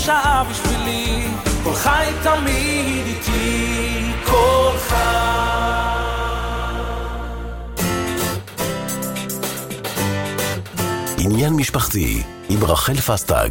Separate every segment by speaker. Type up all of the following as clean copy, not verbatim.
Speaker 1: שעה בשבילי, כל חי תמיד איתי, כל חי.
Speaker 2: עניין משפחתי עם רחל פסטג.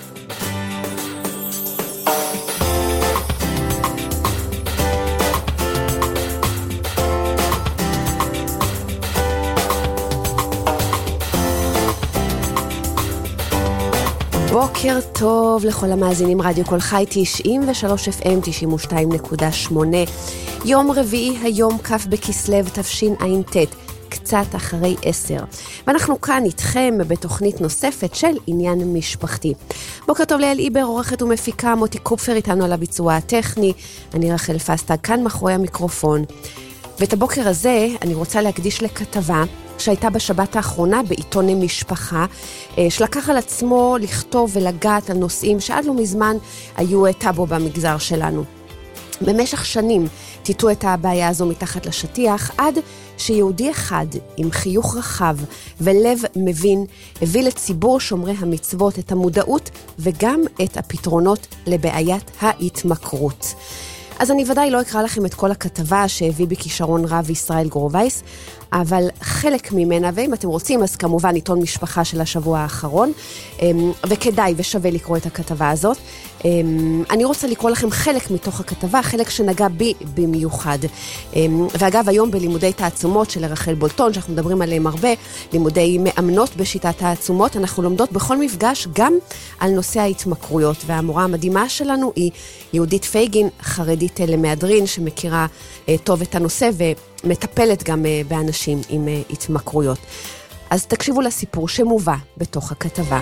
Speaker 3: בוקר טוב לכל המאזינים, רדיו כל חי 93 FM 92.8, יום רביעי, היום כ' בכסלו תשע"ט, קצת אחרי 10. ואנחנו כאן איתכם בתוכנית נוספת של עניין משפחתי. בוקר טוב ליאל איבר, עורכת ומפיקה, מוטי קופפר איתנו על הביצוע הטכני, אני רחל פסטג, כאן מאחורי המיקרופון. ואת הבוקר הזה אני רוצה להקדיש לכתבה שהייתה בשבת האחרונה בעיתון משפחה, שלקח על עצמו לכתוב ולגעת על נושאים שעד לא מזמן היו טאבו במגזר שלנו. במשך שנים טיטו את הבעיה הזו מתחת לשטיח, עד שיהודי אחד עם חיוך רחב ולב מבין הביא לציבור שומרי המצוות את המודעות וגם את הפתרונות לבעיית ההתמכרות. אז אני ודאי לא אקרא לכם את כל הכתבה שהביא בכישרון רב ישראל גורווייס, אבל חלק ממנה, ואם אתם רוצים, אז כמובן עיתון משפחה של השבוע האחרון, וכדאי ושווה לקרוא את הכתבה הזאת. אני רוצה לקרוא לכם חלק מתוך הכתבה, חלק שנגע בי במיוחד. ואגב, היום בלימודי תעצומות של רחל בולטון, שאנחנו מדברים עליהם הרבה, לימודי מאמנות בשיטת תעצומות, אנחנו לומדות בכל מפגש גם על נושא ההתמכרויות, והמורה המדהימה שלנו היא יהודית פייגין, חרדית למהדרין, שמכירה טוב את הנושא ומטפלת גם באנשים עם התמכרויות. אז תקשיבו לסיפור שמובא בתוך הכתבה.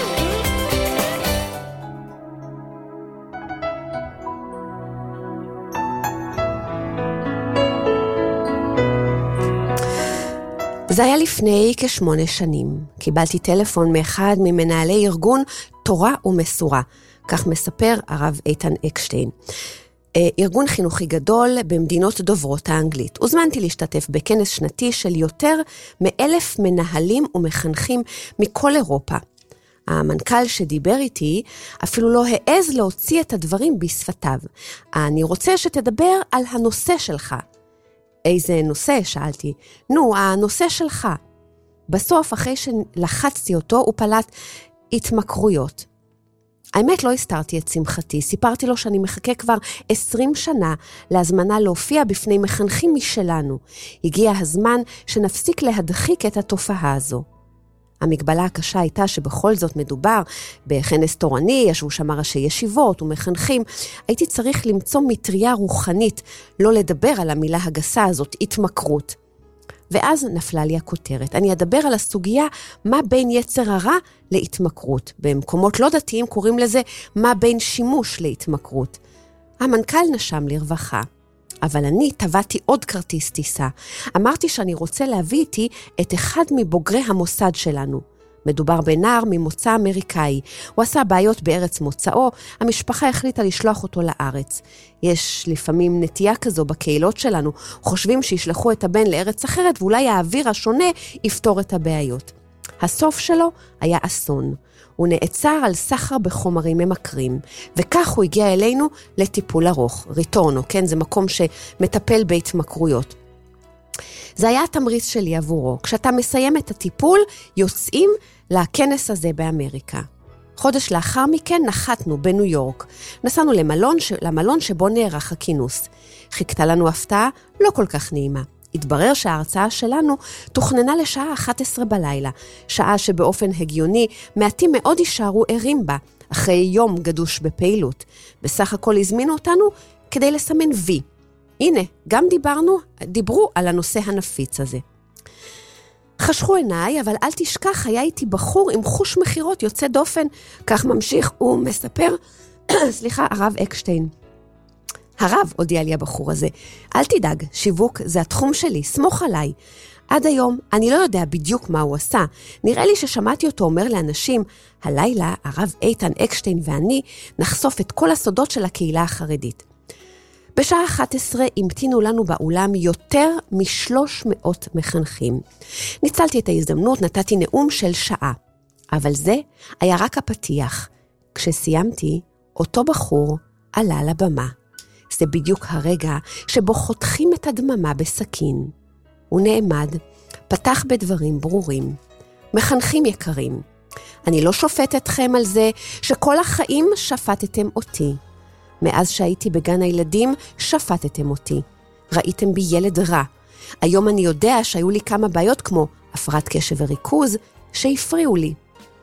Speaker 3: זה היה לפני כ8 שנים. קיבלתי טלפון מאחד ממנהלי ארגון תורה ומסורה. כך מספר הרב איתן אקשטיין. ארגון חינוכי גדול במדינות דוברות האנגלית. הוזמנתי להשתתף בכנס שנתי של יותר מ1,000 מנהלים ומחנכים מכל אירופה. המנכ"ל שדיבר איתי אפילו לא העז להוציא את הדברים בשפתיו. אני רוצה שתדבר על הנושא שלך. איזה נושא? שאלתי. נו, הנושא שלך. בסוף, אחרי שלחצתי אותו, הוא פלט התמכרויות. האמת לא הסתרתי את שמחתי, סיפרתי לו שאני מחכה כבר 20 שנה להזמנה להופיע בפני מחנכים משלנו. הגיע הזמן שנפסיק להדחיק את התופעה הזו. המגבלה הקשה הייתה שבכל זאת מדובר בכנס תורני, ישבו שם ראשי ישיבות ומחנכים. הייתי צריך למצוא מטריה רוחנית, לא לדבר על המילה הגסה הזאת, התמכרות. ואז נפלה לי הכותרת. אני אדבר על הסוגיה מה בין יצר הרע להתמכרות. במקומות לא דתיים קוראים לזה מה בין שימוש להתמכרות. המנכ"ל נשם לרווחה. אבל אני טבעתי עוד כרטיס טיסה. אמרתי שאני רוצה להביא איתי את אחד מבוגרי המוסד שלנו. מדובר בנער ממוצא אמריקאי. הוא עשה בעיות בארץ מוצאו, המשפחה החליטה לשלוח אותו לארץ. יש לפעמים נטייה כזו בקהילות שלנו, חושבים שישלחו את הבן לארץ אחרת, ואולי האוויר השונה יפתור את הבעיות. הסוף שלו היה אסון. הוא נעצר על סחר בחומרים ממכרים, וכך הוא הגיע אלינו לטיפול ארוך, ריטורנו, כן? זה מקום שמטפל בהתמכרויות. זה היה התמריץ שלי עבורו. כשאתה מסיים את הטיפול, יוצאים לכנס הזה באמריקה. חודש לאחר מכן נחתנו בניו יורק. נסענו למלון שבו נערך הכינוס. חיכתה לנו הפתעה לא כל כך נעימה. התברר שההרצאה שלנו תוכננה לשעה 11 בלילה, שעה שבאופן הגיוני מעטים מאוד יישארו ערים בה, אחרי יום גדוש בפעילות. בסך הכל הזמינו אותנו כדי לסמן וי. הנה, גם דיברו על הנושא הנפיץ הזה. חשכו עיניי, אבל אל תשכח, היה איתי בחור עם חוש מחירות יוצא דופן, כך ממשיך ומספר, הרב אקשטיין. הרב, הודיע לי הבחור הזה, אל תדאג, שיווק זה התחום שלי, סמוך עליי. עד היום אני לא יודע בדיוק מה הוא עשה. נראה לי ששמעתי אותו אומר לאנשים, הלילה הרב איתן אקשטיין ואני נחשוף את כל הסודות של הקהילה החרדית. בשעה 11 המתינו לנו באולם יותר מ300 מחנכים. ניצלתי את ההזדמנות, נתתי נאום של שעה. אבל זה היה רק הפתיח. כשסיימתי, אותו בחור עלה לבמה. זה בדיוק הרגע שבו חותכים את הדממה בסכין. הוא נעמד, פתח בדברים ברורים. מחנכים יקרים, אני לא שופט אתכם על זה שכל החיים שפטתם אותי. מאז שהייתי בגן הילדים שפטתם אותי. ראיתם בי ילד רע. היום אני יודע שהיו לי כמה בעיות כמו הפרעת קשב וריכוז שהפריעו לי.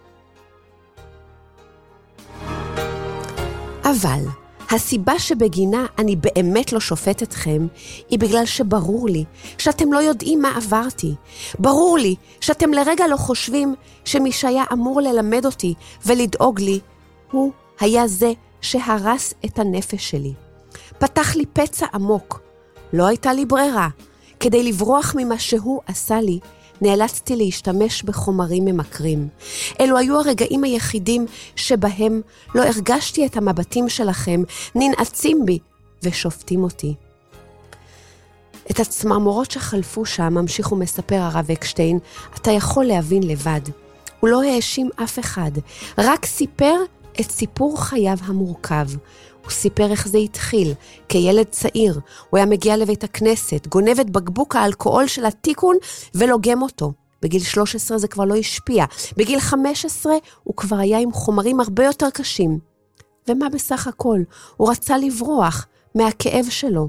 Speaker 3: אבל הסיבה שבגינה אני באמת לא שופט אתכם היא בגלל שברור לי שאתם לא יודעים מה עברתי. ברור לי שאתם לרגע לא חושבים שמי שהיה אמור ללמד אותי ולדאוג לי, הוא היה זה שהרס את הנפש שלי. פתח לי פצע עמוק. לא הייתה לי ברירה. כדי לברוח ממה שהוא עשה לי, נאלצתי להשתמש בחומרים ממכרים. אלו היו הרגעים היחידים שבהם לא הרגשתי את המבטים שלכם, ננעצים בי ושופטים אותי. את הצמרמורות שחלפו שם, ממשיך ומספר הרב אקשטיין, אתה יכול להבין לבד. הוא לא האשים אף אחד, רק סיפר את סיפור חייו המורכב. הוא סיפר איך זה התחיל, כילד צעיר. הוא היה מגיע לבית הכנסת, גונב את בקבוק האלכוהול של התיקון ולוגם אותו. בגיל 13 זה כבר לא השפיע. בגיל 15 הוא כבר היה עם חומרים הרבה יותר קשים. ומה בסך הכל? הוא רצה לברוח מהכאב שלו.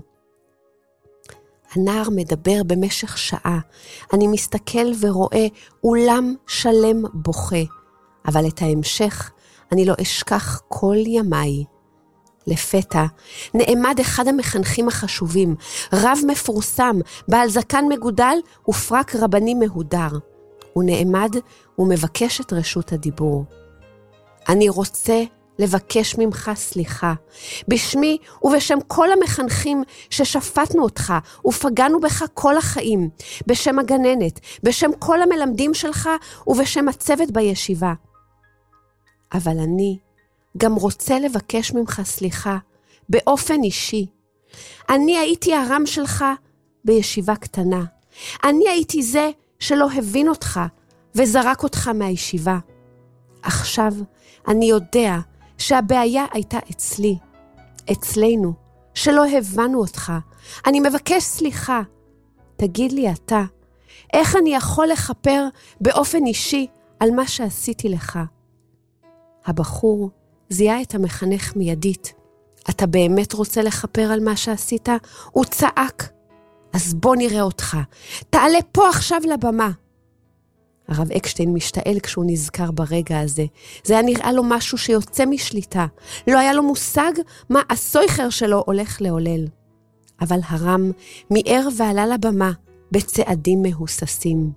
Speaker 3: הנער מדבר במשך שעה. אני מסתכל ורואה אולם שלם בוכה. אבל את ההמשך אני לא אשכח כל ימיי. לפתע נעמד אחד המחנכים החשובים, רב מפורסם, בעל זקן מגודל ופרק רבני מהודר. הוא נעמד ומבקש את רשות הדיבור. אני רוצה לבקש ממך סליחה, בשמי ובשם כל המחנכים ששפטנו אותך ופגענו בך כל החיים, בשם הגננת, בשם כל המלמדים שלך ובשם הצוות בישיבה. אבל אני גם רוצה לבקש ממך סליחה באופן אישי. אני הייתי הרם שלך בישיבה קטנה. אני הייתי זה שלא הבין אותך וזרק אותך מהישיבה. עכשיו אני יודע שהבעיה הייתה אצלי, אצלנו, שלא הבנו אותך. אני מבקש סליחה. תגיד לי אתה, איך אני יכול לכפר באופן אישי על מה שעשיתי לך? הבחור זיהה את המחנך מיידית. אתה באמת רוצה לכפר על מה שעשית? הוא צעק. אז בוא נראה אותך. תעלה פה עכשיו לבמה. הרב אקשטיין משתעל כשהוא נזכר ברגע הזה. זה היה נראה לו משהו שיוצא משליטה. לא היה לו מושג מה הסויכר שלו הולך לעולל. אבל הרם מיער ועלה לבמה בצעדים מהוססים.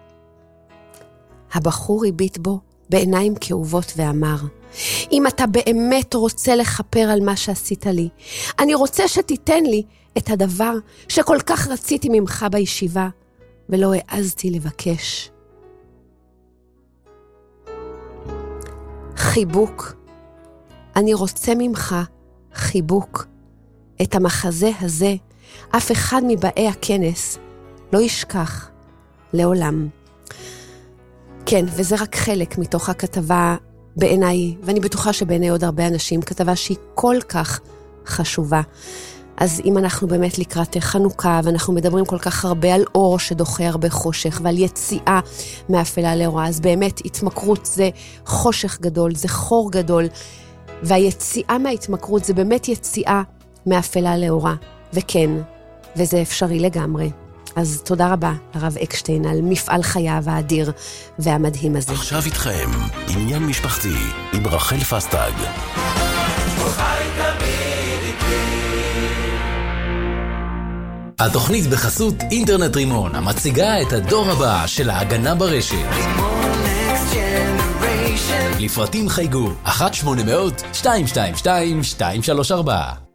Speaker 3: הבחור הביט בו בעיניים כאובות ואמר, אם אתה באמת רוצה לכפר על מה שעשית לי, אני רוצה שתיתן לי את הדבר שכל כך רציתי ממך בישיבה, ולא העזתי לבקש. חיבוק. אני רוצה ממך חיבוק. את המחזה הזה, אף אחד מבאי הכנס לא ישכח לעולם. כן, וזה רק חלק מתוך הכתבה בעיניי, ואני בטוחה שבעיני עוד הרבה אנשים, כתבה שהיא כל כך חשובה. אז אם אנחנו באמת לקראת חנוכה, ואנחנו מדברים כל כך הרבה על אור שדוחה הרבה חושך, ועל יציאה מאפלה לאורה, אז באמת התמכרות זה חושך גדול, זה חור גדול, והיציאה מההתמכרות זה באמת יציאה מאפלה לאורה. וכן, וזה אפשרי לגמרי. אז תודה רבה לרב אקשטיין על מפעל חייו האדיר והמדהים הזה.
Speaker 2: עכשיו איתכם, עניין משפחתי עם רחל פסטג.
Speaker 4: התוכנית בחסות אינטרנט רימון, המציגה את הדור הבא של ההגנה ברשת. לפרטים חייגו 1-800-222-234.